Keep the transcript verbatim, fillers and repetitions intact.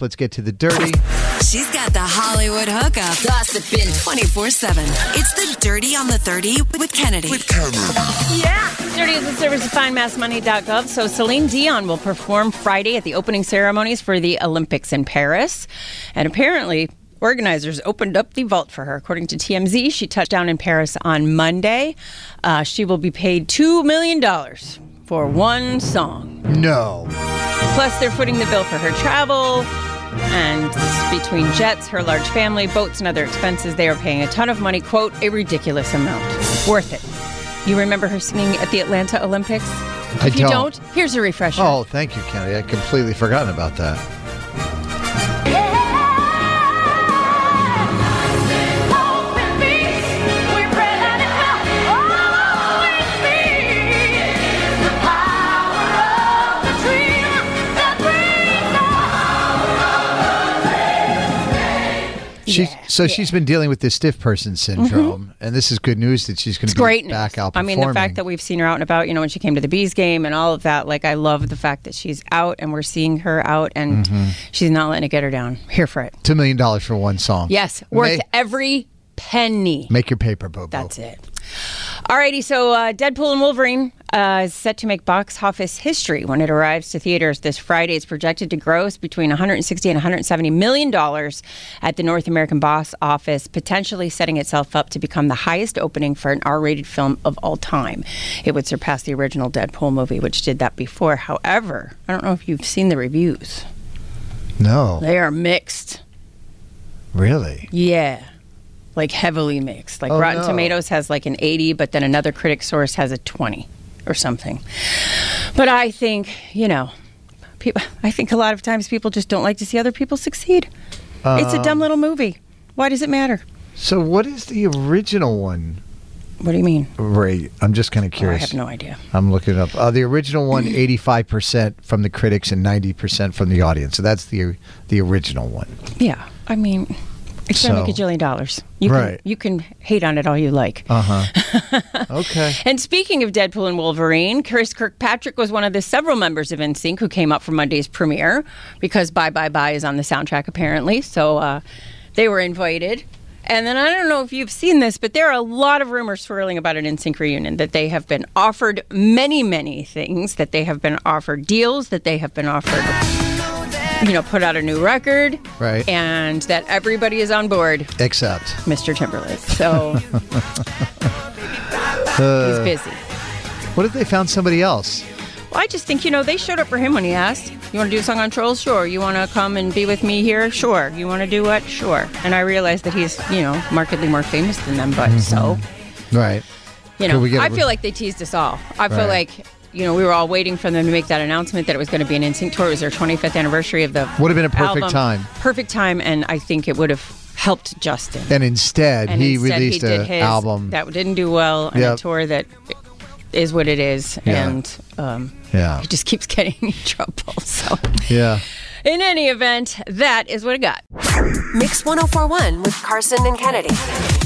Let's get to the dirty. She's got the Hollywood hookup. Gossiping twenty-four seven. It's the Dirty on the thirty with Kennedy. With Kennedy. Yeah. Dirty is a service of find mass money dot gov. So Celine Dion will perform Friday at the opening ceremonies for the Olympics in Paris. And apparently, organizers opened up the vault for her. According to T M Z, she touched down in Paris on Monday. Uh, she will be paid two million dollars for one song. No. Plus, they're footing the bill for her travel. And between jets, her large family, boats, and other expenses, they are paying a ton of money. Quote, a ridiculous amount. Worth it. You remember her singing at the Atlanta Olympics? I If you don't. don't, here's a refresher. Oh, thank you, Kennedy. I completely forgotten about that. She, Yeah, so yeah. she's been dealing with this stiff person syndrome, mm-hmm. and this is good news that she's going to be Great back news. out I performing. mean, the fact that we've seen her out and about, you know, when she came to the Bees game and all of that, like, I love the fact that she's out and we're seeing her out and mm-hmm. she's not letting it get her down. Here for it. Two million dollars for one song. Yes, worth May- every penny. Make your paper, Bobo. That's it. Alrighty, so uh, Deadpool and Wolverine uh, is set to make box office history when it arrives to theaters this Friday. It's projected to gross between one hundred sixty and one hundred seventy million dollars at the North American box office, potentially setting itself up to become the highest opening for an R-rated film of all time. It would surpass the original Deadpool movie, which did that before. However, I don't know if you've seen the reviews. No. They are mixed. Really? Yeah. Like heavily mixed. Like Oh, Rotten no. Tomatoes has like an eighty, but then another critic source has a twenty or something. But I think, you know, people, I think a lot of times people just don't like to see other people succeed. Um, it's a dumb little movie. Why does it matter? So what is the original one? What do you mean? Right. I'm just kind of Oh, I curious. have no idea. I'm looking it up. Uh, the original one, eighty-five percent from the critics and ninety percent from the audience. So that's the the original one. Yeah. I mean, it's going to make a So- jillion dollars. You Right. Can, you can hate on it all you like. Uh-huh. Okay. And speaking of Deadpool and Wolverine, Chris Kirkpatrick was one of the several members of N Sync who came up for Monday's premiere because Bye Bye Bye is on the soundtrack apparently. So uh, they were invited. And then I don't know if you've seen this, but there are a lot of rumors swirling about an N Sync reunion, that they have been offered many, many things, that they have been offered deals, that they have been offered, you know, put out a new record. Right. And that everybody is on board, Except. Mister Timberlake. So Uh, he's busy. What if they found somebody else? Well, I just think, you know, they showed up for him when he asked. You want to do a song on Trolls? Sure. You want to come and be with me here? Sure. You want to do what? Sure. And I realized that he's, you know, markedly more famous than them, but mm-hmm. so, Right. you Could know, we get a I re- feel like they teased us all. I feel Right. like, you know, we were all waiting for them to make that announcement that it was going to be an N Sync tour. It was their twenty-fifth anniversary of the Would have been a perfect album. time. Perfect time, and I think it would have helped Justin. And instead, And he instead released he did an his album. that didn't do well, and Yep. a tour that is what it is, Yeah. and um, Yeah. he just keeps getting in trouble. So, Yeah. in any event, that is what I got. Mix one oh four one with Carson and Kennedy.